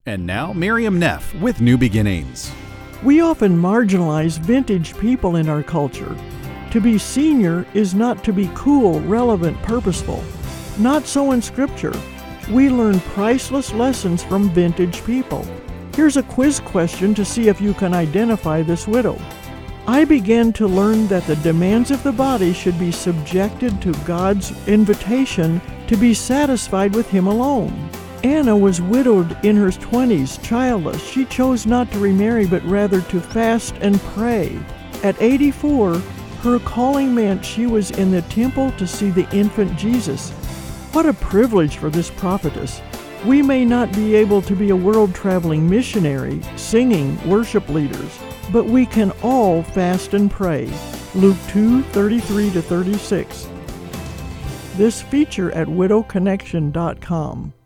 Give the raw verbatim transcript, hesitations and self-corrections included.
And now, Miriam Neff with New Beginnings. We often marginalize vintage people in our culture. To be senior is not to be cool, relevant, purposeful. Not so in Scripture. We learn priceless lessons from vintage people. Here's a quiz question to see if you can identify this widow. I began to learn that the demands of the body should be subjected to God's invitation to be satisfied with Him alone. Anna was widowed in her twenties, childless. She chose not to remarry, but rather to fast and pray. At eighty-four, her calling meant she was in the temple to see the infant Jesus. What a privilege for this prophetess. We may not be able to be a world-traveling missionary, singing, worship leaders, but we can all fast and pray. Luke two, thirty-three to thirty-six. This feature at widow connection dot com.